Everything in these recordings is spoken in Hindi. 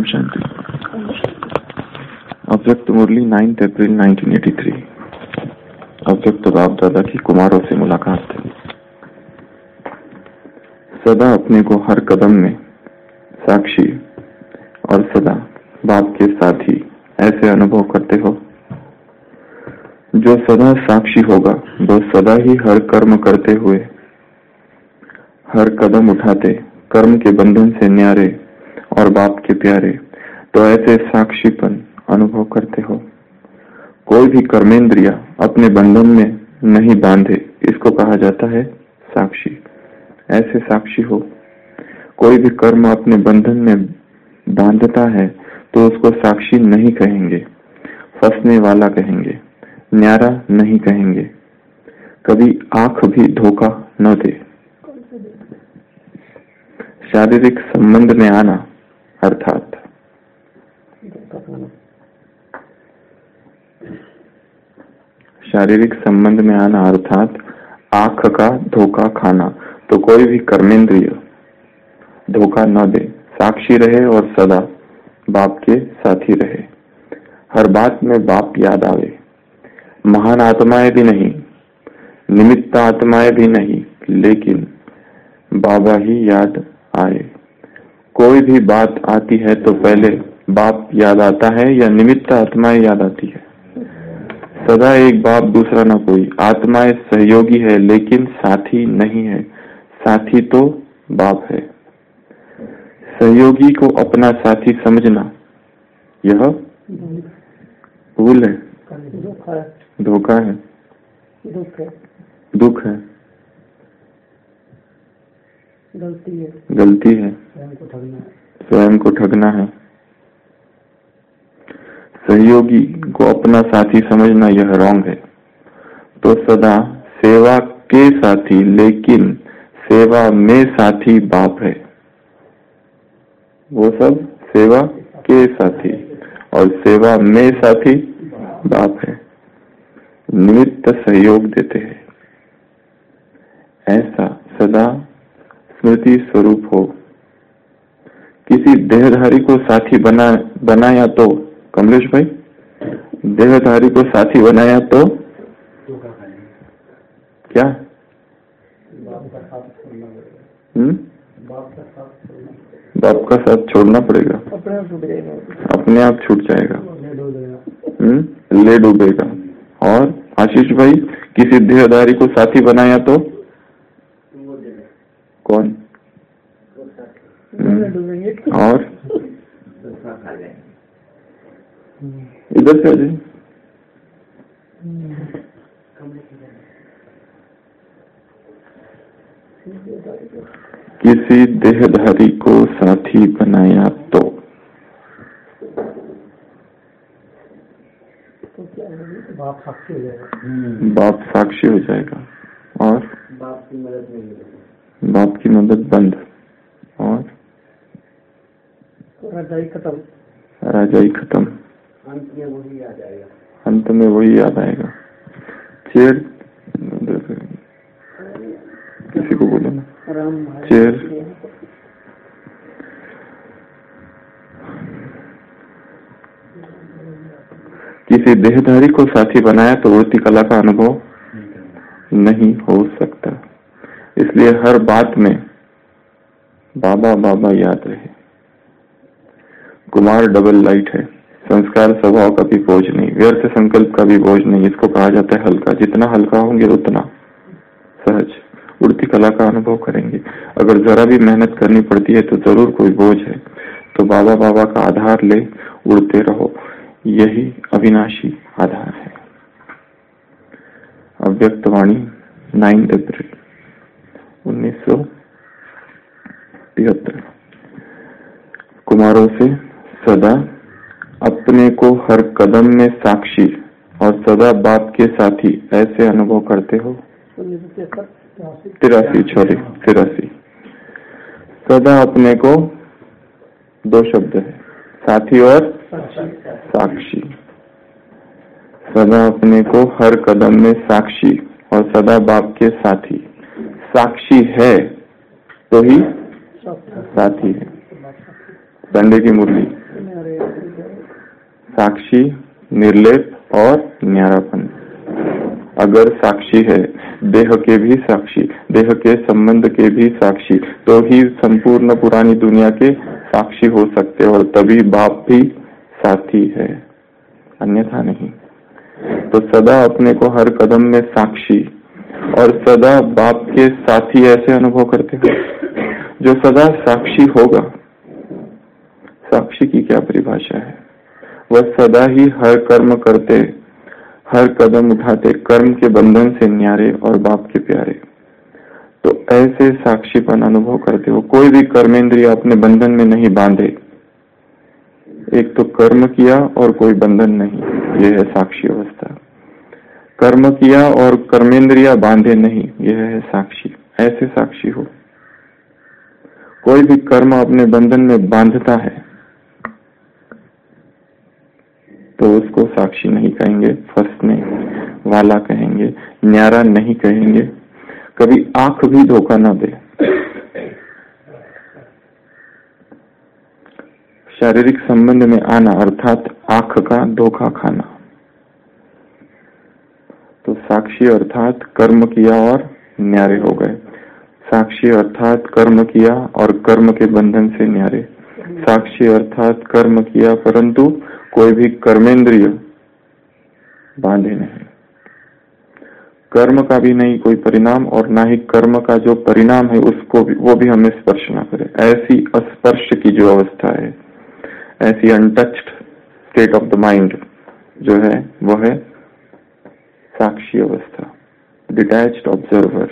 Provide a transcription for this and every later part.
शांति। अव्यक्त मुरली 9 अप्रैल 1983। अव्यक्त बाप दादा की कुमारों से मुलाकात। सदा अपने को हर कदम में साक्षी और सदा बाप के साथी ऐसे अनुभव करते हो। जो सदा साक्षी होगा वो सदा ही हर कर्म करते हुए, हर कदम उठाते कर्म के बंधन से न्यारे और बाप के प्यारे, तो ऐसे साक्षीपन अनुभव करते हो। कोई भी कर्मेंद्रिया अपने बंधन में नहीं बांधे, इसको कहा जाता है साक्षी। ऐसे साक्षी हो। कोई भी कर्म अपने बंधन में बांधता है तो उसको साक्षी नहीं कहेंगे, फंसने वाला कहेंगे, न्यारा नहीं कहेंगे। कभी आंख भी धोखा न दे। शारीरिक संबंध में आना अर्थात शारीरिक संबंध में आना अर्थात आंख का धोखा खाना। तो कोई भी कर्मेंद्रिय धोखा न दे, साक्षी रहे और सदा बाप के साथी रहे। हर बात में बाप याद आवे। महान आत्माएं भी नहीं, निमित्त आत्माएं भी नहीं, लेकिन बाबा ही याद आए। कोई भी बात आती है तो पहले बाप याद आता है या निमित्त आत्माएं याद आती है। सदा एक बाप, दूसरा ना कोई। आत्माएं सहयोगी है लेकिन साथी नहीं है। साथी तो बाप है। सहयोगी को अपना साथी समझना यह भूल है, धोखा है, दुख है, गलती है, स्वयं को ठगना है। सहयोगी को अपना साथी समझना यह रॉन्ग है। तो सदा सेवा के साथी, लेकिन सेवा में साथी बाप है। वो सब सेवा के साथी और सेवा में साथी बाप है। निमित्त सहयोग देते हैं। ऐसा सदा स्मृति स्वरूप हो। किसी देहधारी को साथी बनाया तो, कमलेश भाई, देहधारी को साथी बनाया तो क्या? बाप का साथ छोड़ना पड़ेगा। अपने आप छूट जाएगा, ले डूबेगा। और आशीष भाई, किसी देहधारी को साथी बनाया तो कौन? और इधर से आइए। किसी देहधारी को साथी बनाया तो बाप साक्षी हो जाएगा। बाप साक्षी हो जाएगा और बाप की मदद बंद और राजाई खत्म। राजाई खत्म। अंत में वही याद आएगा। अंत में वही याद आएगा। चेयर किसी को बोलो ना, चेयर। किसी देहधारी को साथी बनाया तो वृत्ति कला का अनुभव नहीं हो सकता। इसलिए हर बात में बाबा बाबा याद रहे। कुमार डबल लाइट है। संस्कार स्वभाव का भी बोझ नहीं, व्यर्थ संकल्प का भी बोझ नहीं। इसको कहा जाता है हल्का। जितना हल्का होंगे उतना सहज उड़ती कला का अनुभव करेंगे। अगर जरा भी मेहनत करनी पड़ती है तो जरूर कोई बोझ है। तो बाबा बाबा का आधार ले उड़ते रहो। यही अविनाशी आधार है। अव्यक्त वाणी 9 अप्रैल 1973। कुमारों से सदा अपने को हर कदम में साक्षी और सदा बाप के साथी ऐसे अनुभव करते हो। 83 सदा अपने को, दो शब्द है, साथी और साक्षी। सदा अपने को हर कदम में साक्षी और सदा बाप के साथी। साक्षी है तो ही साथी है। संडे की मुरली साक्षी, निर्लेप और न्यारापन। अगर साक्षी है, देह के भी साक्षी, देह के संबंध के भी साक्षी, तो ही संपूर्ण पुरानी दुनिया के साक्षी हो सकते, और तभी बाप भी साथी है, अन्यथा नहीं। तो सदा अपने को हर कदम में साक्षी और सदा बाप के साथी ऐसे अनुभव करते हो। जो सदा साक्षी होगा, साक्षी की क्या परिभाषा है? वह सदा ही हर कर्म करते, हर कदम उठाते कर्म के बंधन से न्यारे और बाप के प्यारे। तो ऐसे साक्षीपन अनुभव करते हो। कोई भी कर्मेंद्रिय अपने बंधन में नहीं बांधे। एक तो कर्म किया और कोई बंधन नहीं, यह है साक्षी अवस्था। कर्म किया और कर्मेंद्रिया बांधे नहीं, यह है साक्षी। ऐसे साक्षी हो। कोई भी कर्म अपने बंधन में बांधता है तो उसको साक्षी नहीं कहेंगे, फंसने वाला कहेंगे, न्यारा नहीं कहेंगे। कभी आंख भी धोखा ना दे। शारीरिक संबंध में आना अर्थात आंख का धोखा खाना। तो साक्षी अर्थात कर्म किया और न्यारे हो गए। साक्षी अर्थात कर्म किया और कर्म के बंधन से न्यारे। साक्षी अर्थात कर्म किया परंतु कोई भी कर्मेंद्रिय बांधे नहीं। कर्म का भी नहीं कोई परिणाम, और ना ही कर्म का जो परिणाम है उसको भी, वो भी हमें स्पर्श ना करे। ऐसी अस्पर्श की जो अवस्था है, ऐसी untouched state of the mind जो है, वो है साक्षी अवस्था, डिटैच्ड ऑब्जर्वर।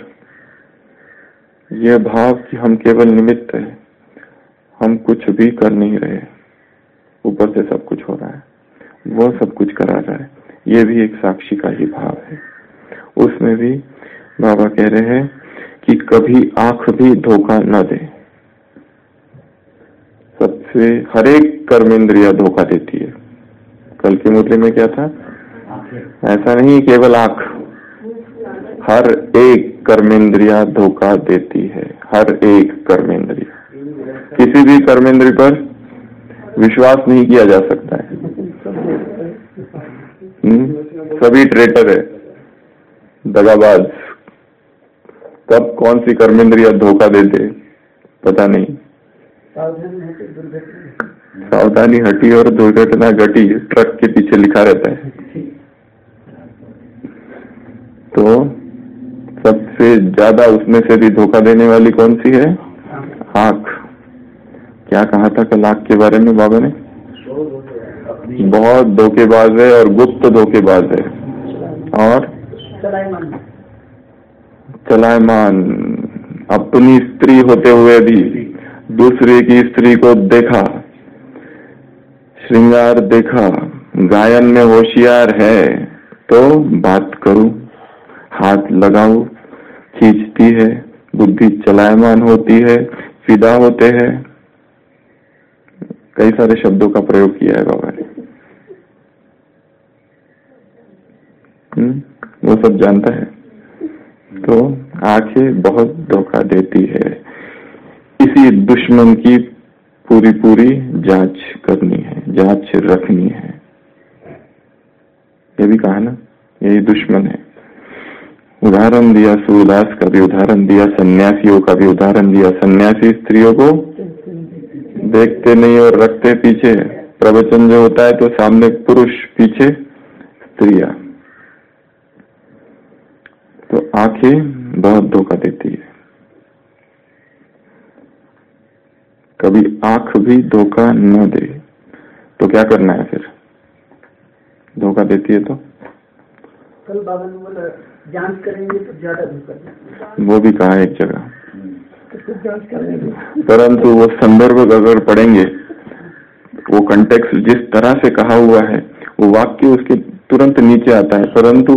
यह भाव कि हम केवल निमित्त है, हम कुछ भी कर नहीं रहे, ऊपर से सब कुछ हो रहा है, वो सब कुछ करा रहा है, ये भी एक साक्षी का ही भाव है। उसमें भी बाबा कह रहे हैं कि कभी आंख भी धोखा न दे। सबसे हर एक कर्मेंद्रिया धोखा देती है। कल की मुरली में क्या था? ऐसा नहीं केवल आंख, हर एक कर्मेंद्रिया धोखा देती है। हर एक कर्मेंद्रिया, किसी भी कर्मेंद्रिय पर विश्वास नहीं किया जा सकता है। सभी ट्रेटर है, दगाबाज। कब कौन सी कर्मेंद्रिया धोखा देते पता नहीं। सावधानी हटी और दुर्घटना घटी, ट्रक के पीछे लिखा रहता है। तो सबसे ज्यादा उसमें से भी धोखा देने वाली कौन सी है? आंख। क्या कहा था कल आंख के बारे में बाबा ने? बहुत धोखेबाज है और गुप्त धोखेबाज है और चलायमान। अपनी स्त्री होते हुए भी दूसरे की स्त्री को देखा, श्रृंगार देखा, गायन में होशियार है तो बात करूं, हाथ लगाऊं, खींचती है, बुद्धि चलायमान होती है, फिदा होते हैं। कई सारे शब्दों का प्रयोग किया है बाबा ने। वो सब जानता है। तो आंखें बहुत धोखा देती है। इसी दुश्मन की पूरी पूरी जांच करनी है, जांच रखनी है। ये भी कहा ना, यही दुश्मन है। उदाहरण दिया, सूरदास का भी उदाहरण दिया, सन्यासियों का भी उदाहरण दिया। सन्यासी स्त्रियों को देखते नहीं और रखते पीछे। प्रवचन जो होता है तो सामने पुरुष, पीछे स्त्रियां। तो आंखें बहुत धोखा देती है। कभी आंख भी धोखा न दे तो क्या करना है फिर? धोखा देती है तो कल बाबा ने बोला जांच करेंगे तो ज्यादा धोखा देंगे। वो भी कहा एक जगह, तो जांच करेंगे। परंतु वो संदर्भ अगर पढ़ेंगे, वो कंटेक्स्ट जिस तरह से कहा हुआ है, वो वाक्य उसके तुरंत नीचे आता है। परंतु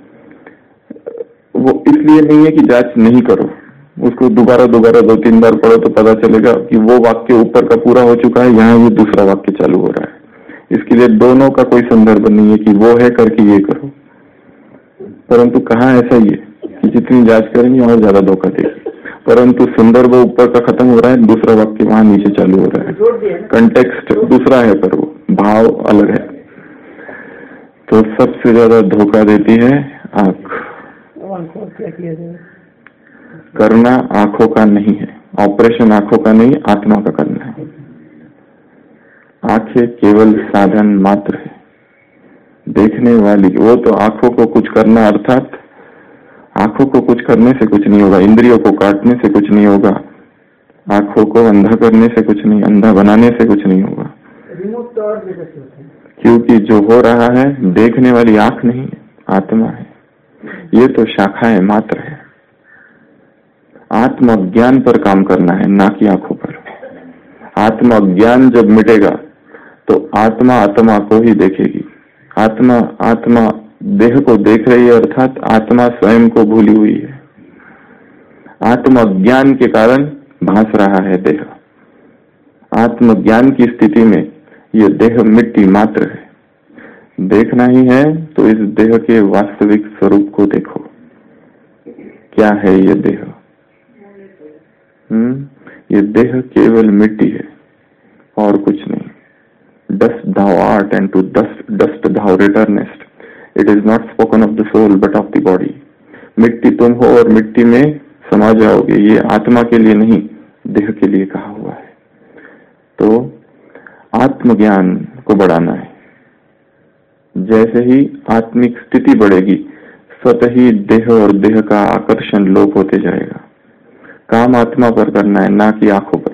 वो इसलिए नहीं है कि जांच नहीं करो, उसको दोबारा 2-3 बार पढ़ो तो पता चलेगा कि वो वाक्य ऊपर का पूरा हो चुका है, यहाँ ये दूसरा वाक्य चालू हो रहा है। इसके लिए दोनों का कोई संदर्भ नहीं है कि वो है करके ये करो। परंतु कहाँ ऐसा ही है कि जितनी जांच करेंगे और ज्यादा धोखा देगी। परंतु संदर्भ ऊपर का खत्म हो रहा है, दूसरा वाक्य वहां नीचे चालू हो रहा है। कंटेक्स्ट दूसरा है पर वो भाव अलग है। तो सबसे ज्यादा धोखा देती है आंख। क्या किया जाए? करना आंखों का नहीं है, ऑपरेशन आंखों का नहीं, आत्मा का करना है। आंखें केवल साधन मात्र है, देखने वाली। वो तो आंखों को कुछ करना, अर्थात आंखों को कुछ करने से कुछ नहीं होगा, इंद्रियों को काटने से कुछ नहीं होगा, आंखों को अंधा करने से कुछ नहीं, अंधा बनाने से कुछ नहीं होगा। रिमोट तो और जगह से होता है, क्योंकि जो हो रहा है देखने वाली आंख नहीं है, आत्मा है। ये तो शाखाएं मात्र है। आत्मज्ञान पर काम करना है, ना कि आंखों पर। आत्मज्ञान जब मिटेगा तो आत्मा आत्मा को ही देखेगी। आत्मा देह को देख रही है, अर्थात आत्मा स्वयं को भूली हुई है। आत्मज्ञान के कारण भास रहा है देह। आत्मज्ञान की स्थिति में यह देह मिट्टी मात्र है। देखना ही है तो इस देह के वास्तविक स्वरूप को देखो। क्या है ये देह? ये देह केवल मिट्टी है और कुछ नहीं। Dust thou art and to dust thou returnest. It is not spoken of the soul but of the body. मिट्टी तुम हो और मिट्टी में समा जाओगे। ये आत्मा के लिए नहीं, देह के लिए कहा हुआ है। तो आत्मज्ञान को बढ़ाना है। जैसे ही आत्मिक स्थिति बढ़ेगी, स्वतः ही देह और देह का आकर्षण लोप होते जाएगा। काम आत्मा पर करना है, ना कि आंखों पर।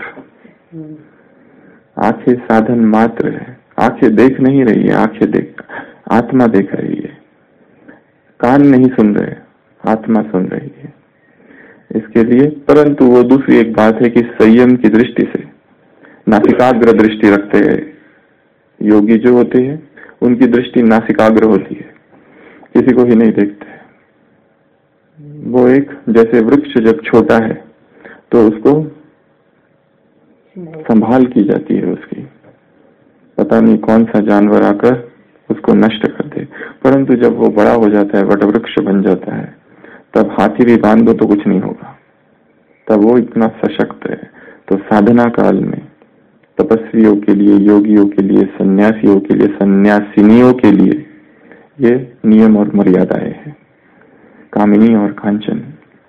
आंखें साधन मात्र है। आंखें देख नहीं रही है, आत्मा देख रही है। कान नहीं सुन रहे, आत्मा सुन रही है। इसके लिए परंतु वो दूसरी एक बात है कि संयम की दृष्टि से नासिकाग्र दृष्टि रखते हैं। योगी जो होते हैं उनकी दृष्टि नासिकाग्र होती है, किसी को ही नहीं देखते। वो एक जैसे वृक्ष जब छोटा है तो उसको संभाल की जाती है, उसकी पता नहीं कौन सा जानवर आकर उसको नष्ट कर दे। परंतु जब वो बड़ा हो जाता है, वटवृक्ष बन जाता है, तब हाथी भी बांध दो तो कुछ नहीं होगा, तब वो इतना सशक्त है। तो साधना काल में तपस्वियों के लिए, योगियों के लिए, सन्यासियों के लिए, सन्यासिनियों के लिए ये नियम और मर्यादाएं हैं, कामिनी और कांचन।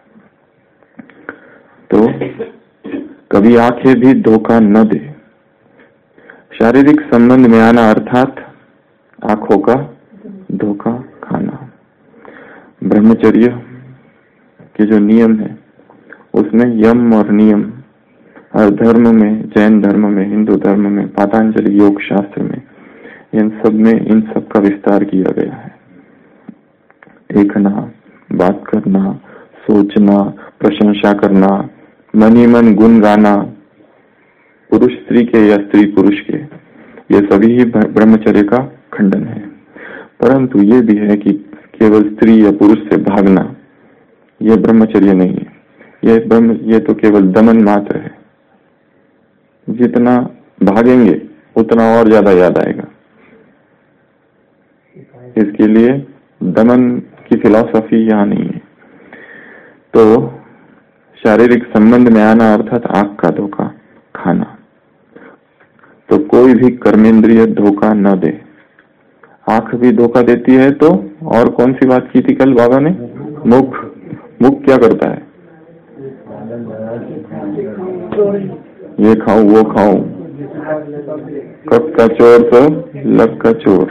तो कभी आंखें भी धोखा न दे। शारीरिक संबंध में आना अर्थात आंखों का धोखा खाना। ब्रह्मचर्य के जो नियम है उसमें यम और नियम, और धर्म में, जैन धर्म में, हिंदू धर्म में, पातंजलि योग शास्त्र में, इन सब में इन सब का विस्तार किया गया है। देखना, बात करना, सोचना, प्रशंसा करना, मन ही मन गुण गाना, पुरुष स्त्री के या स्त्री पुरुष के, ये सभी ही ब्रह्मचर्य का खंडन है। परंतु ये भी है कि केवल स्त्री या पुरुष से भागना ये ब्रह्मचर्य नहीं है। ये तो केवल दमन मात्र है। जितना भागेंगे उतना और ज्यादा याद आएगा। इसके लिए दमन की फिलॉसफी यहाँ नहीं है। तो शारीरिक संबंध में आना अर्थात आंख का धोखा खाना। तो कोई भी कर्मेंद्रिय धोखा न दे। आंख भी धोखा देती है तो और कौन सी बात की थी कल बाबा ने? मुख क्या करता है? ये खाऊं वो खाऊं, कब का चोर तो लब का चोर।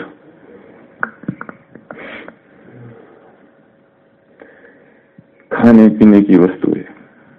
खाने पीने की वस्तु है,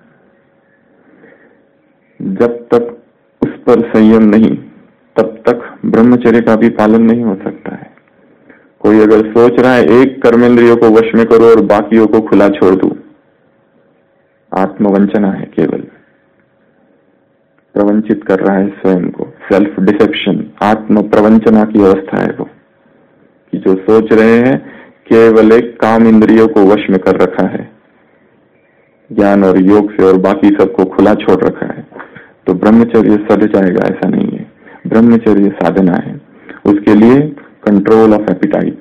जब तक उस पर संयम नहीं तब तक ब्रह्मचर्य का भी पालन नहीं हो सकता है। कोई अगर सोच रहा है एक कर्मेंद्रियों को वश में करो और बाकियों को खुला छोड़ दूं, आत्मवंचना है, केवल प्रवंचित कर रहा है स्वयं को। सेल्फ डिसेप्शन, आत्म प्रवंचना की अवस्था है वो, कि जो सोच रहे हैं केवल एक काम इंद्रियों को वश में कर रखा है, ज्ञान और योग से, और बाकी सबको खुला छोड़ रखा है। तो ब्रह्मचर्य सद जाएगा, ऐसा नहीं है। ब्रह्मचर्य साधना है, उसके लिए control of appetite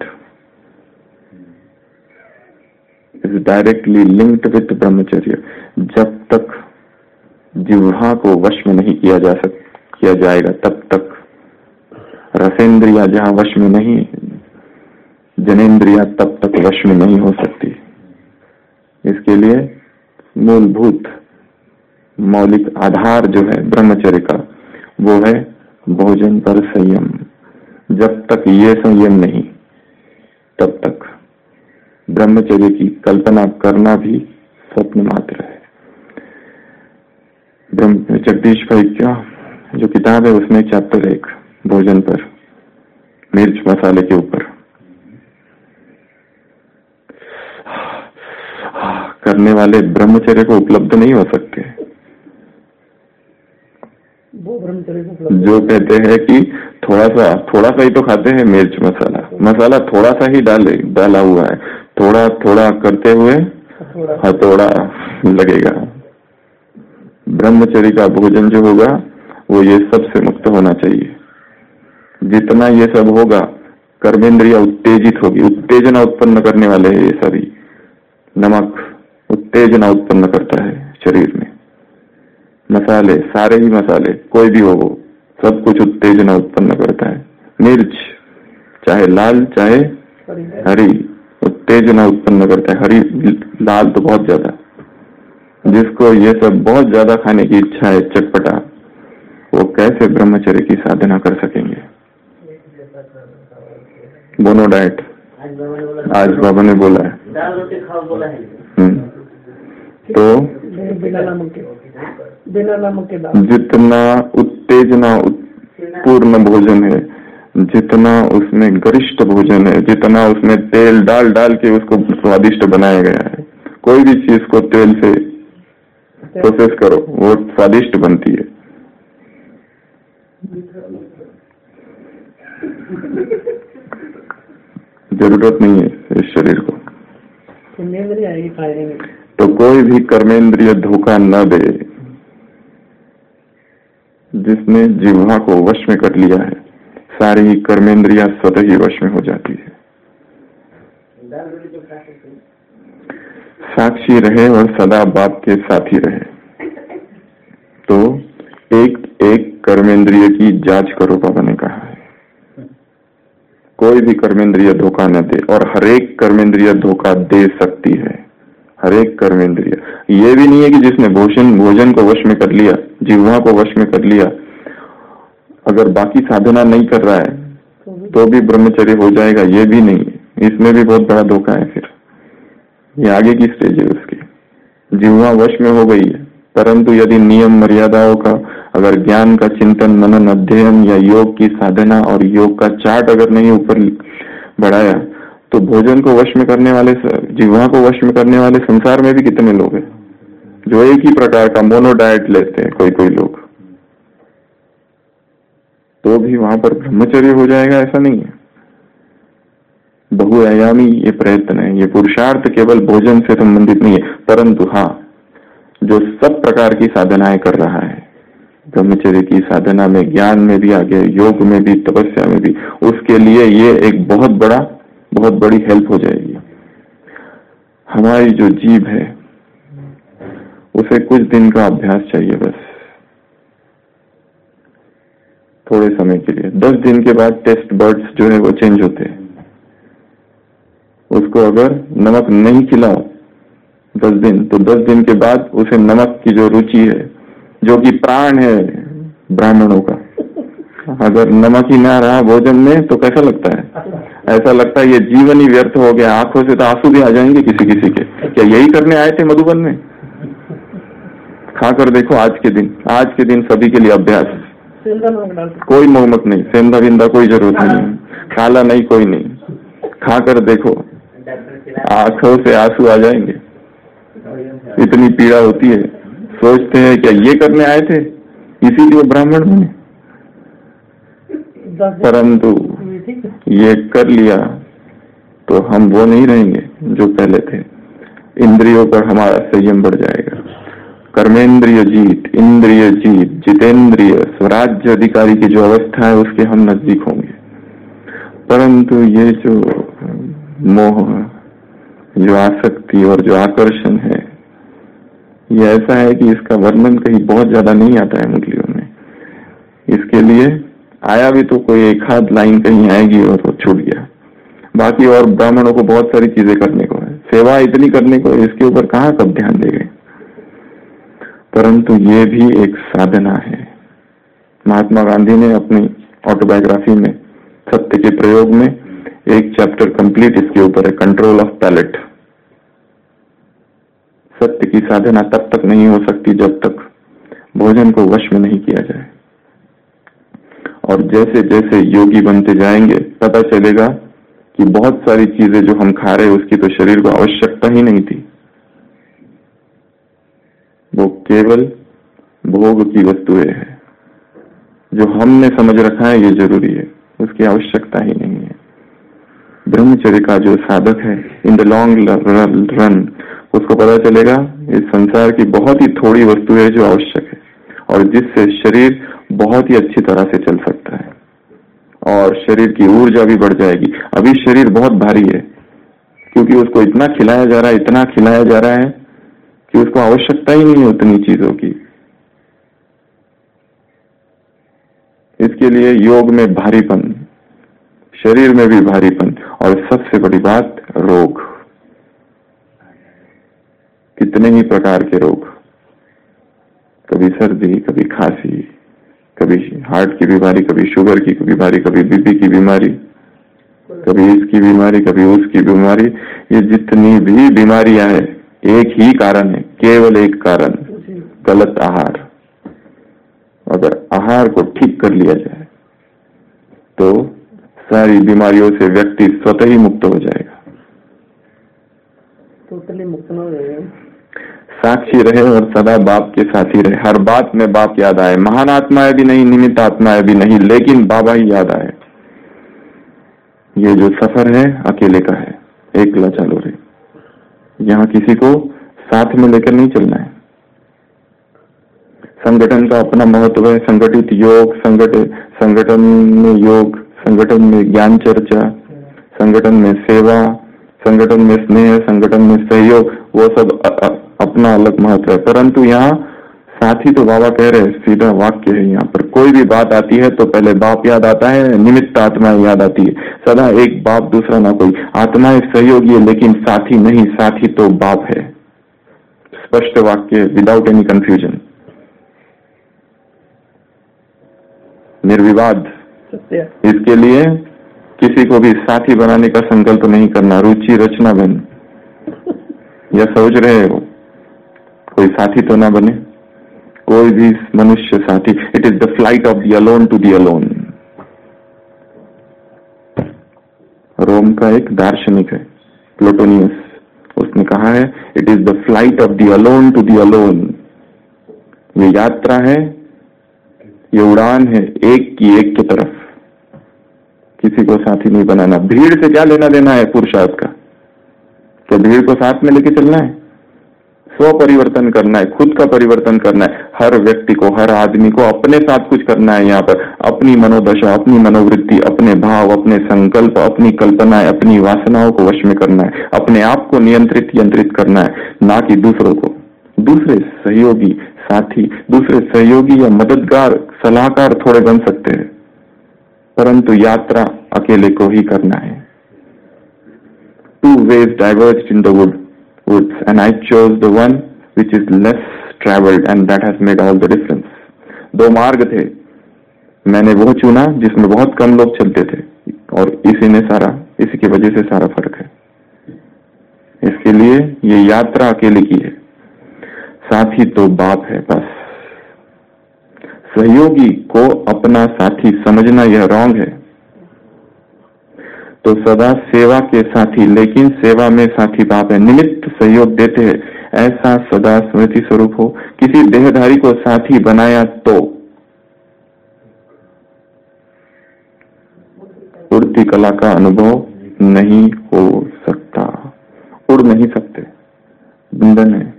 is directly linked with brahmacharya. जब तक जिह्वा को वश में नहीं किया जाएगा तब तक, रसेंद्रिया जहां वश में नहीं जनेंद्रिया तब तक वश में नहीं हो सकती। इसके लिए मूलभूत मौलिक आधार जो है ब्रह्मचर्य का, वो है भोजन पर संयम। जब तक ये संयम नहीं, तब तक ब्रह्मचर्य की कल्पना करना भी स्वप्न मात्र है। जगदीश भाई क्या जो किताब है उसमें चैप्टर 1 भोजन पर, मिर्च मसाले के ऊपर करने वाले ब्रह्मचर्य को उपलब्ध नहीं हो सकते। वो ब्रह्मचर्य को उपलब्ध जो कहते हैं कि थोड़ा सा ही तो खाते हैं मिर्च मसाला थोड़ा सा ही डाला हुआ है, थोड़ा थोड़ा करते हुए हथौड़ा लगेगा। ब्रह्मचर्य का भोजन जो होगा वो ये सब से मुक्त होना चाहिए। जितना ये सब होगा कर्मेंद्रिया उत्तेजित होगी, उत्तेजना उत्पन्न करने वाले हैं ये सभी। नमक उत्तेजना उत्पन्न करता है शरीर में, मसाले सारे ही मसाले कोई भी हो वो सब कुछ उत्तेजना उत्पन्न करता है। मिर्च चाहे लाल चाहे हरी उत्तेजना उत्पन्न करता है, हरी लाल तो बहुत ज्यादा। जिसको ये सब बहुत ज्यादा खाने की इच्छा है चटपटा, वो कैसे ब्रह्मचर्य की साधना कर सकेंगे। मोनो डाइट आज बाबा ने बोला है, दाल रोटी खाओ बोला है। तो बिना नमक के दाल, जितना उत्तेजना पूर्ण भोजन है, जितना उसमें गरिष्ठ भोजन है, जितना उसमें तेल डाल के उसको स्वादिष्ट बनाया गया है। कोई भी चीज को तेल से प्रोसेस करो वो स्वादिष्ट बनती है। जरूरत नहीं है इस शरीर को, तो कोई भी कर्मेंद्रिय धोखा न दे। जिसने जिह्वा को वश में कर लिया है, सारी कर्मेंद्रिया स्वतः ही वश में हो जाती है। साक्षी रहे और सदा बाप के साथी रहे। तो एक एक कर्मेंद्रिय की जांच करो, बाबा ने कहा है। कोई भी कर्मेंद्रिय धोखा न दे, और हरेक कर्मेंद्रिय धोखा दे सकती है। हरेक कर्मेंद्रिय, ये भी नहीं है कि जिसने भोजन को वश में कर लिया, जिह्वा को वश में कर लिया, अगर बाकी साधना नहीं कर रहा है तो भी ब्रह्मचर्य हो जाएगा, ये भी नहीं है। इसमें भी बहुत बड़ा धोखा है। फिर ये आगे की स्टेज है उसकी। जिह्वा वश में हो गई है, परंतु यदि नियम मर्यादाओं का, अगर ज्ञान का चिंतन मनन अध्ययन या योग की साधना और योग का चार्ट अगर नहीं ऊपर बढ़ाया, तो भोजन को वश में करने वाले, जिह्वा को वश में करने वाले संसार में भी कितने लोग हैं जो एक ही प्रकार का मोनो डाइट लेते हैं। कोई लोग, तो भी वहां पर ब्रह्मचर्य हो जाएगा ऐसा नहीं है। बहुआयामी ये प्रयत्न है, ये पुरुषार्थ केवल भोजन से संबंधित नहीं है, परंतु हाँ, जो सब प्रकार की साधनाएं कर रहा है, ब्रह्मचर्य की साधना में, ज्ञान में भी आगे, योग में भी, तपस्या में भी, उसके लिए ये एक बहुत बड़ी हेल्प हो जाएगी। हमारी जो जीभ है उसे कुछ दिन का अभ्यास चाहिए, बस थोड़े समय के लिए। 10 दिन के बाद टेस्ट बर्ड्स जो है वो चेंज होते हैं। उसको अगर नमक नहीं खिलाओ 10 दिन, तो 10 दिन के बाद उसे नमक की जो रुचि है, जो कि प्राण है ब्राह्मणों का, अगर नमक ही ना रहा भोजन में तो कैसा लगता है? ऐसा लगता है ये जीवन ही व्यर्थ हो गया। आंखों से तो आंसू भी आ जाएंगे किसी के। क्या यही करने आए थे मधुबन में? खाकर देखो आज के दिन सभी के लिए अभ्यास। कोई मोहम्मत नहीं, सेंधा बिंदा कोई जरूरत नहीं, काला नहीं, कोई नहीं। खाकर देखो, आंखों से आंसू आ जाएंगे, इतनी पीड़ा होती है। सोचते हैं क्या ये करने आए थे, इसीलिए ब्राह्मण बने, परंतु ये कर लिया तो हम वो नहीं रहेंगे जो पहले थे। इंद्रियों पर हमारा संयम बढ़ जाएगा। कर्मेंद्रिय जीत, इंद्रिय जीत, जितेंद्रिय स्वराज्य अधिकारी की जो अवस्था है उसके हम नजदीक होंगे। परंतु ये जो मोह, जो आसक्ति और जो आकर्षण है, ये ऐसा है कि इसका वर्णन कहीं बहुत ज्यादा नहीं आता है मुरलियों में। इसके लिए आया भी तो कोई एक आध लाइन कहीं आएगी और वो छूट गया। बाकी और ब्राह्मणों को बहुत सारी चीजें करने को है, सेवा इतनी करने को, इसके ऊपर कहाँ कब ध्यान देंगे। परंतु ये भी एक साधना है। महात्मा गांधी ने अपनी ऑटोबायोग्राफी में सत्य के प्रयोग में एक चैप्टर कंप्लीट इसके ऊपर है, कंट्रोल ऑफ पैलेट। सत्य की साधना तब तक नहीं हो सकती जब तक भोजन को वश में नहीं किया जाए। और जैसे जैसे योगी बनते जाएंगे पता चलेगा कि बहुत सारी चीजें जो हम खा रहे हैं उसकी तो शरीर को आवश्यकता ही नहीं थी, वो केवल भोग की वस्तुएं हैं। जो हमने समझ रखा है ये जरूरी है, उसकी आवश्यकता ही नहीं है। ब्रह्मचर्य का जो साधक है इन द लॉन्ग रन उसको पता चलेगा इस संसार की बहुत ही थोड़ी वस्तु है जो आवश्यक है और जिससे शरीर बहुत ही अच्छी तरह से चल सकता है और शरीर की ऊर्जा भी बढ़ जाएगी। अभी शरीर बहुत भारी है क्योंकि उसको इतना खिलाया जा रहा है, इतना खिलाया जा रहा है कि उसको आवश्यकता ही नहीं है उतनी चीजों की। इसके लिए योग में भारीपन, शरीर में भी भारीपन और सबसे बड़ी बात रोग, कितने ही प्रकार के रोग, कभी सर्दी, कभी खांसी, कभी हार्ट की बीमारी, कभी शुगर की बीमारी, कभी बीपी की बीमारी, कभी इसकी बीमारी, कभी उसकी बीमारी। ये जितनी भी बीमारियां हैं एक ही कारण है, केवल एक कारण, गलत आहार। अगर आहार को ठीक कर लिया जाए तो सारी बीमारियों से व्यक्ति स्वतः ही मुक्त हो जाएगा। टोटली मुक्त हो जाएगा। साक्षी रहे और सदा बाप के साथी रहे। हर बात में बाप याद आए, महान आत्माएं भी नहीं, निमित्त आत्माएं भी नहीं, लेकिन बाबा ही याद आए। ये जो सफर है अकेले का है, एकला चलो रे। यहाँ किसी को साथ में लेकर नहीं चलना है। संगठन का अपना महत्व है, संगठित योग, संगठन में योग, संगठन में ज्ञान चर्चा, संगठन में सेवा, संगठन में स्नेह, संगठन में सहयोग, वो सब अपना अलग महत्व है। परंतु यहाँ साथी तो बाबा कह रहे हैं, सीधा वाक्य है। यहाँ पर कोई भी बात आती है तो पहले बाप याद आता है, निमित्त आत्माएं याद आती है। सदा एक बाप, दूसरा ना कोई। आत्माएं सहयोगी है लेकिन साथी नहीं, साथी तो बाप है। स्पष्ट वाक्य, विदाउट एनी कंफ्यूजन, निर्विवाद। इसके लिए किसी को भी साथी बनाने का संकल्प नहीं करना। रुचि रचना बन या सोच रहे हो कोई साथी तो ना बने, कोई भी मनुष्य साथी। It is the flight of the alone to the alone. Rome का एक दार्शनिक है प्लोटोनियस, उसने कहा है it is the flight of the alone to the alone. ये यात्रा है, ये उड़ान है एक की एक की तरफ। किसी को साथी नहीं बनाना। भीड़ से क्या लेना देना है पुरुषार्थ का? क्या भीड़ को साथ में लेके चलना है? स्व परिवर्तन करना है, खुद का परिवर्तन करना है। हर व्यक्ति को, हर आदमी को अपने साथ कुछ करना है। यहाँ पर अपनी मनोदशा, अपनी मनोवृत्ति, अपने भाव, अपने संकल्प, अपनी कल्पनाएं, अपनी वासनाओं को वश में करना है। अपने आप को नियंत्रित करना है, ना कि दूसरों को। दूसरे सहयोगी साथी, दूसरे सहयोगी या मददगार, सलाहकार थोड़े बन सकते हैं, परंतु यात्रा अकेले को ही करना है। Two ways diverged in the woods, and I chose the one which is less traveled, and that has made all the difference. दो मार्ग थे, मैंने वो चुना जिसमें बहुत कम लोग चलते थे, और इसी की वजह से सारा फर्क है। इसके लिए ये यात्रा अकेले की है। साथी तो बाप है बस। सहयोगी को अपना साथी समझना यह रॉन्ग है। तो सदा सेवा के साथी, लेकिन सेवा में साथी बाप है, निमित्त सहयोग देते हैं, ऐसा सदा स्मृति स्वरूप हो। किसी देहधारी को साथी बनाया तो उड़ती कला का अनुभव नहीं हो सकता। उड़ नहीं सकते, बंधन है।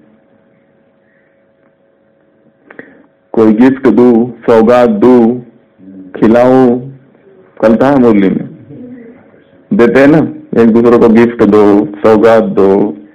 कोई गिफ्ट दू, सौगात दू, खिलाओ, कलता है मुरली में देते हैं ना, एक दूसरे को गिफ्ट दो, सौगात दो।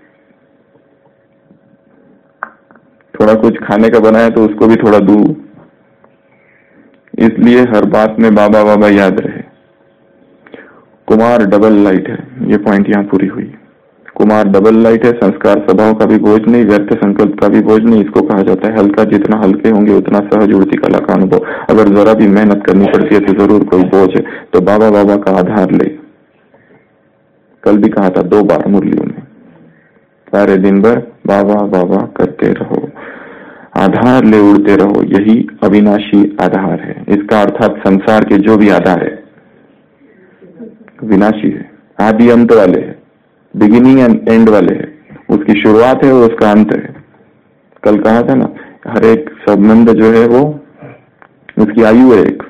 थोड़ा कुछ खाने का बनाया तो उसको भी थोड़ा दू। इसलिए हर बात में बाबा बाबा याद रहे। कुमार डबल लाइट है, ये पॉइंट यहाँ पूरी हुई। कुमार डबल लाइट है, संस्कार स्वभाव का भी बोझ नहीं, व्यर्थ संकल्प का भी बोझ नहीं। इसको कहा जाता है हल्का। जितना हल्के होंगे उतना सहज उड़ती कला का अनुभव। अगर जरा भी मेहनत करनी पड़ती है तो जरूर कोई बोझ है, तो बाबा बाबा का आधार ले। कल भी कहा था 2 बार मुरलियों में, सारे दिन भर बाबा बाबा करते रहो, आधार ले उड़ते रहो। यही अविनाशी आधार है। इसका अर्थात संसार के जो भी आधार है विनाशी है, आदि अंत वाले है, बिगिनिंग एंड एंड वाले है। उसकी शुरुआत है और उसका अंत है। कल कहा था ना, हर एक संबंध जो है वो उसकी आयु है एक,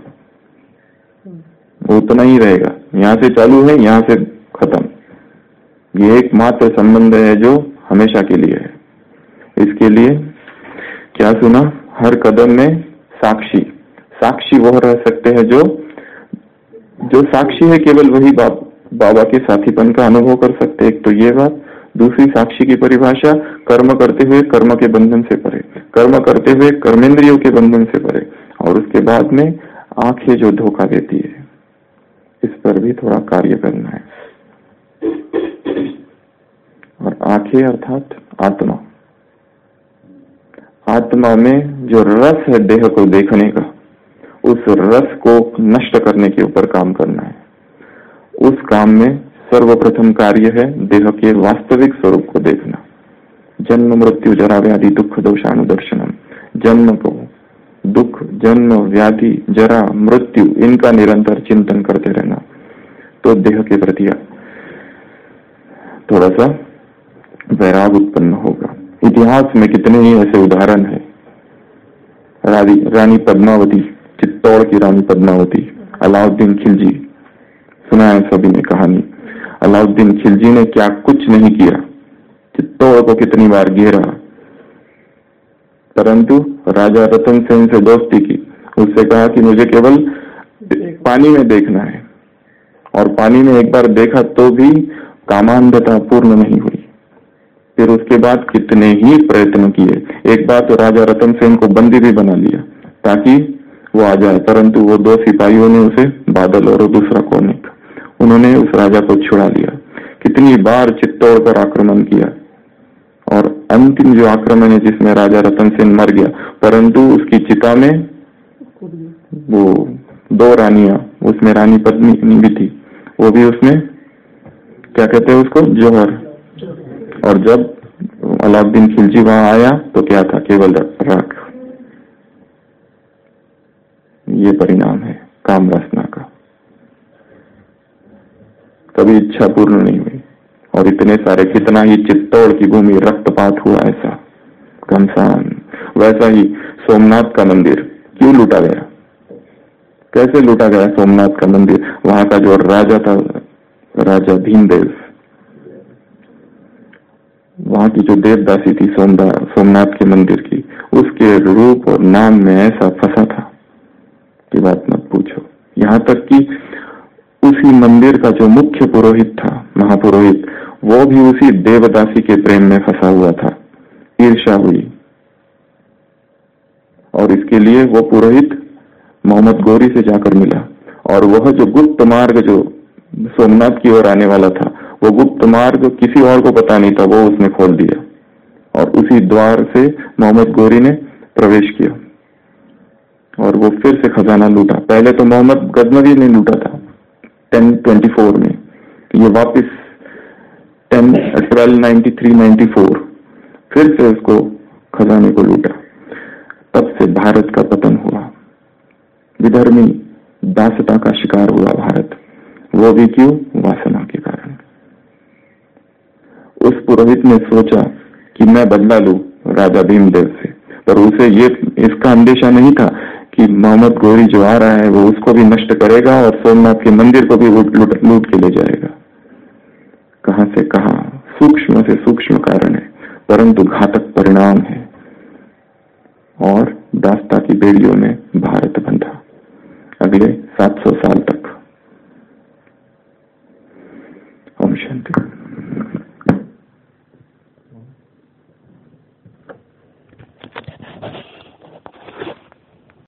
वो उतना ही रहेगा। यहाँ से चालू है, यहाँ से खत्म। ये एकमात्र संबंध है जो हमेशा के लिए है। इसके लिए क्या सुना, हर कदम में साक्षी। साक्षी वह रह सकते हैं जो साक्षी है, केवल वही बाबा के साथीपन का अनुभव कर सकते। एक तो ये बात। दूसरी साक्षी की परिभाषा, कर्म करते हुए कर्म के बंधन से परे, कर्म करते हुए कर्मेंद्रियों के बंधन से परे। और उसके बाद में आंखें जो धोखा देती है, इस पर भी थोड़ा कार्य करना है। और आंखें अर्थात आत्मा। आत्मा में जो रस है देह को देखने का, उस रस को नष्ट करने के ऊपर काम करना है। उस काम में सर्वप्रथम कार्य है देह के वास्तविक स्वरूप को देखना। जन्म मृत्यु जरा व्याधि दुख दोषानुदर्शनम। जन्म को, दुख, जन्म, व्याधि, जरा, मृत्यु, इनका निरंतर चिंतन करते रहना, तो देह के प्रति थोड़ा सा वैराग उत्पन्न होगा। इतिहास में कितने ही ऐसे उदाहरण है। रानी पद्मावती, चित्तौड़ की रानी पद्मावती, अलाउद्दीन खिलजी, सुना है सभी ने कहानी। अलाउद्दीन खिलजी ने क्या कुछ नहीं किया, चित्तौड़ को कितनी बार घेरा, परंतु राजा रतन सेन से दोस्ती की। उससे कहा कि मुझे केवल पानी में देखना है, और पानी में एक बार देखा तो भी कामांधता पूर्ण नहीं हुई। फिर उसके बाद कितने ही प्रयत्न किए। एक बार तो राजा रतन सेन को बंदी भी बना लिया ताकि वो आ जाए, परंतु वो 2 सिपाहियों ने उसे, बादल और दूसरा कौनिक, उन्होंने उस राजा को छुड़ा लिया। कितनी बार चित्तौड़ पर आक्रमण किया, और अंतिम जो आक्रमण है जिसमें राजा रतन सेन मर गया, परंतु उसकी चिता में वो 2 रानियां, उसमें रानी पद्मिनी भी थी, वो भी उसमें क्या कहते हैं उसको, जौहर। और जब अलाउद्दीन खिलजी वहां आया तो क्या था, केवल राख। ये परिणाम है काम वासना का। कभी इच्छा पूर्ण नहीं हुई, और इतने सारे, कितना ही चित्तौड़ की भूमि रक्तपात हुआ ऐसा घमसान। वैसा ही सोमनाथ का मंदिर क्यों लूटा गया, कैसे लूटा गया सोमनाथ का मंदिर। वहां का जो राजा था, राजा भीमदेव, वहां की जो देवदासी थी सोमनाथ के मंदिर की, उसके रूप और नाम में ऐसा फंसा था कि बात मत पूछो। यहाँ तक कि उसी मंदिर का जो मुख्य पुरोहित था, महापुरोहित, वो भी उसी देवदासी के प्रेम में फंसा हुआ था। ईर्ष्या हुई, और इसके लिए वो पुरोहित मोहम्मद गौरी से जाकर मिला, और वह जो गुप्त मार्ग जो सोमनाथ की ओर आने वाला था, वो गुप्त मार्ग किसी और को पता नहीं था, वो उसने खोल दिया, और उसी द्वार से मोहम्मद गौरी ने प्रवेश किया, और वो फिर से खजाना लूटा। पहले तो मोहम्मद गजनवी ने लूटा था 1024 में, ये वापस 1293-94 फिर से उसको खजाने को लूटा। तब से भारत का पतन हुआ, विधर्मी दासता का शिकार हुआ भारत। वो भी क्यों, वासना के कारण। उस पुरोहित ने सोचा कि मैं बदला लूं राजा भीमदेव से, पर उसे ये इसका अंदेशा नहीं था कि मोहम्मद गौरी जो आ रहा है वो उसको भी नष्ट करेगा और सोमनाथ के मंदिर को भी लूट के ले जाएगा। कहां से कहां सूक्ष्म से सूक्ष्म कारण है, परंतु घातक परिणाम है। और दासता की बेड़ियों में भारत बंधा अगले 700 साल तक।